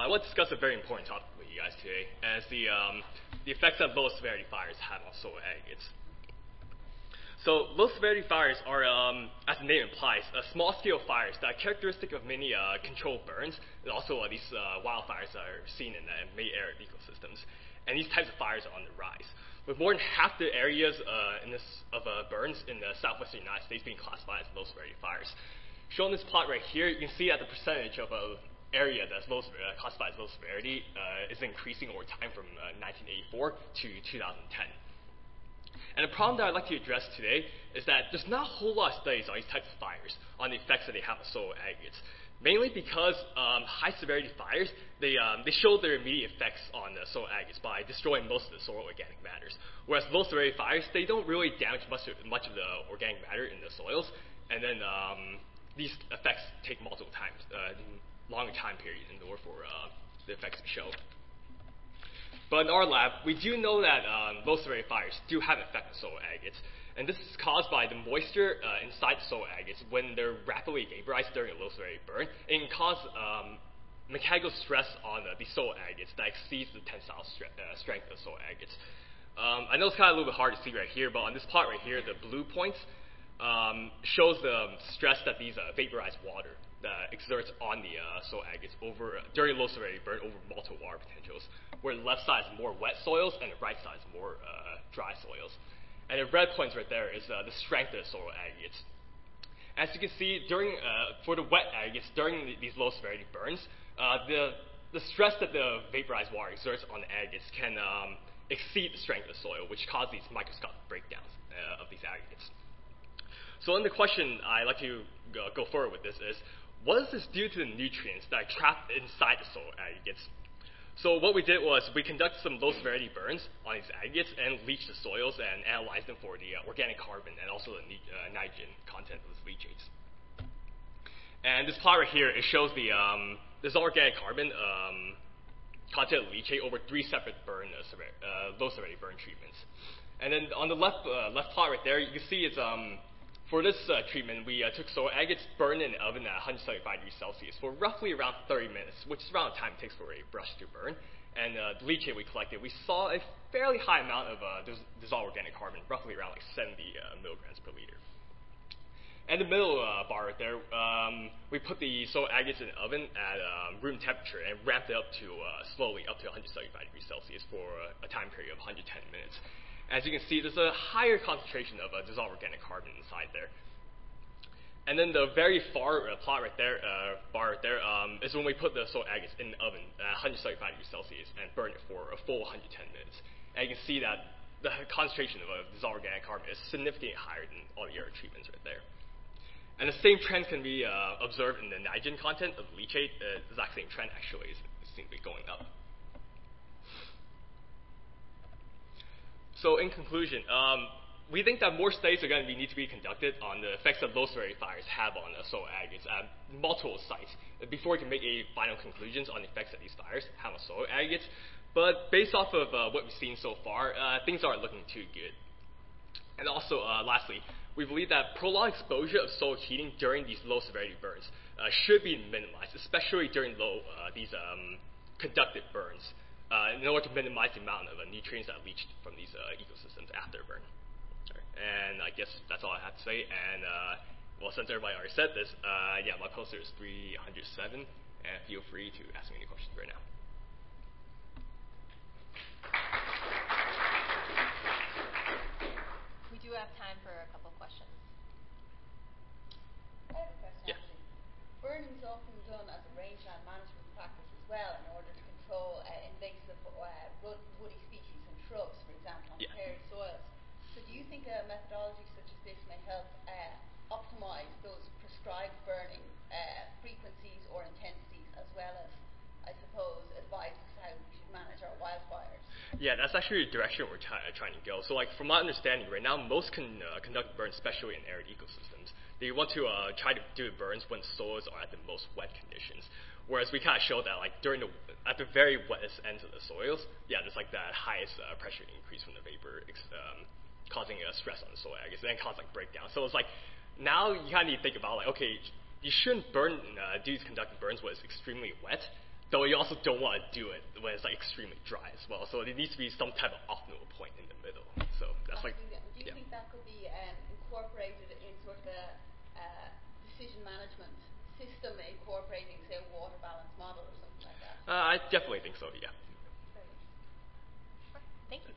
I want to discuss a very important topic with you guys today, as the effects that low severity fires have on soil aggregates. So low severity fires are, as the name implies, small-scale fires that are characteristic of many controlled burns, and also these wildfires that are seen in many arid ecosystems. And these types of fires are on the rise, with more than half the areas of burns in the southwestern United States being classified as low severity fires. Shown in this plot right here, you can see that the percentage of area that's classified as low severity is increasing over time from 1984 to 2010. And the problem that I'd like to address today is that there's not a whole lot of studies on these types of fires, on the effects that they have on soil aggregates. Mainly because high severity fires, they show their immediate effects on the soil aggregates by destroying most of the soil organic matters. Whereas low severity fires, they don't really damage much of the organic matter in the soils. And then these effects take multiple times, longer time period in order for the effects to show. But in our lab, we do know that low severity fires do have an effect on soil aggregates. And this is caused by the moisture inside the soil aggregates when they're rapidly vaporized during a low severity burn. It can cause mechanical stress on the soil aggregates that exceeds the tensile strength of the soil aggregates. I know it's kind of a little bit hard to see right here, but on this plot right here, the blue points shows the stress that these vaporized water exerts on the soil aggregates during low severity burn over multiple water potentials, where the left side is more wet soils and the right side is more dry soils. And the red points right there is the strength of the soil aggregates. As you can see, for the wet aggregates during these low severity burns, the stress that the vaporized water exerts on the aggregates can exceed the strength of the soil, which cause these microscopic breakdowns of these aggregates. So then the question I'd like to go forward with this is, what does this do to the nutrients that are trapped inside the soil aggregates? So what we did was we conducted some low severity burns on these aggregates and leached the soils and analyzed them for the organic carbon and also the nitrogen content of these leachates. And this plot right here, it shows this organic carbon content of leachate over 3 separate low severity burn treatments. And then on the left plot right there, you can see it's for this treatment, we took soil aggregates, burned in the oven at 175 degrees Celsius for roughly around 30 minutes, which is around the time it takes for a brush to burn. And the leachate we collected, we saw a fairly high amount of dissolved organic carbon, roughly around like 70 milligrams per liter. And the middle bar right there, we put the soil aggregates in the oven at room temperature and ramped it up to slowly up to 175 degrees Celsius for a time period of 110 minutes. As you can see, there's a higher concentration of dissolved organic carbon inside there. And then the very far plot right there, bar right there, is when we put the soil aggregates in the oven at 175 degrees Celsius and burn it for a full 110 minutes. And you can see that the concentration of dissolved organic carbon is significantly higher than all the other treatments right there. And the same trend can be observed in the nitrogen content of the leachate. The exact same trend actually seems to be going up. So in conclusion, we think that more studies are going to need to be conducted on the effects that low severity fires have on soil aggregates at multiple sites before we can make any final conclusions on the effects that these fires have on soil aggregates. But based off of what we've seen so far, things aren't looking too good. And also, lastly, we believe that prolonged exposure of soil heating during these low severity burns should be minimized, especially during these conductive burns, in order to minimize the amount of nutrients that are leached from these ecosystems after burn. Right. And I guess that's all I have to say. And well, since everybody already said this, yeah, my poster is 307, and feel free to ask me any questions right now. We do have time for a couple questions. I have a question. Yeah. Burning is often done as a rangeland management practice as well in order to control invasive woody species and shrubs, for example, on hairy soils. So do you think a methodology such as this may help optimize those prescribed burning frequencies or intensities, as well as, I suppose, advise us how we should manage our wildfires? Yeah, that's actually the direction we're trying to go. So, like, from my understanding right now, most conduct burns, especially in arid ecosystems. They want to try to do burns when soils are at the most wet conditions. Whereas we kind of show that, like, at the very wettest ends of the soils, yeah, there's like that highest pressure increase from the vapor, causing stress on the soil aggregates, and then cause like breakdown. So it's like, now you kind of need to think about, like, okay, you shouldn't do these conductive burns when it's extremely wet. though you also don't want to do it when it's like extremely dry as well. So there needs to be some type of optimal point in the middle. So that's like. Do you think that could be incorporated in sort of a decision management system, incorporating, say, a water balance model or something like that? I definitely think so. Yeah. Thank you.